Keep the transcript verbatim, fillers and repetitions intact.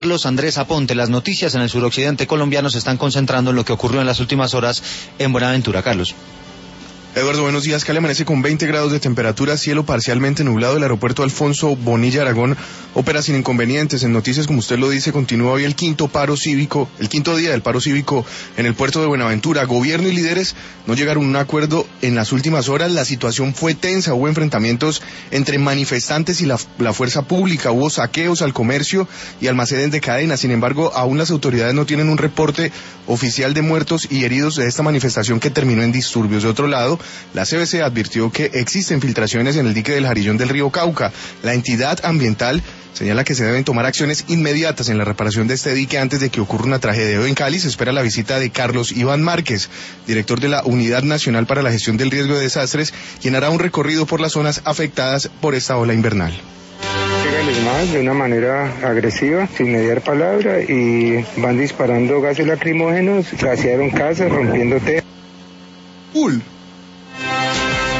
Carlos Andrés Aponte, las noticias en el suroccidente colombiano se están concentrando en lo que ocurrió en las últimas horas en Buenaventura. Carlos. Eduardo, buenos días. Cali amanece con veinte grados de temperatura, cielo parcialmente nublado. El aeropuerto Alfonso Bonilla Aragón opera sin inconvenientes. En noticias, como usted lo dice, continúa hoy el quinto paro cívico, el quinto día del paro cívico en el puerto de Buenaventura. Gobierno y líderes no llegaron a un acuerdo en las últimas horas. La situación fue tensa, hubo enfrentamientos entre manifestantes y la, la fuerza pública, hubo saqueos al comercio y almacenes de cadena. Sin embargo, aún las autoridades no tienen un reporte oficial de muertos y heridos de esta manifestación que terminó en disturbios. De otro lado, la C B C advirtió que existen filtraciones en el dique del Jarillón del río Cauca. La entidad ambiental señala que se deben tomar acciones inmediatas en la reparación de este dique antes de que ocurra una tragedia. Hoy en Cali se espera la visita de Carlos Iván Márquez, director de la Unidad Nacional para la Gestión del Riesgo de Desastres, quien hará un recorrido por las zonas afectadas por esta ola invernal. Llegan más de una manera agresiva, sin mediar palabra, y van disparando gases lacrimógenos, gasearon casas, rompiendo tejas. Cool.